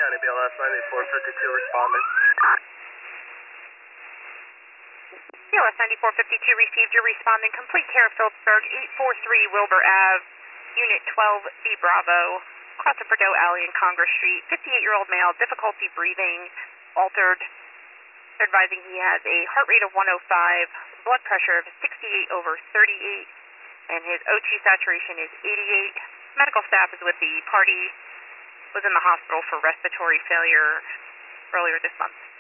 County BLS 9452 responding. BLS 9452 received your responding. Complete care of Phillipsburg, 843 Wilbur Ave, Unit 12B Bravo, crossing Bordeaux Alley and Congress Street. 58-year-old male, difficulty breathing, altered. They're advising he has a heart rate of 105, blood pressure of 68/38, and his O2 saturation is 88. Medical staff is with the party, was in the hospital for respiratory failure earlier this month.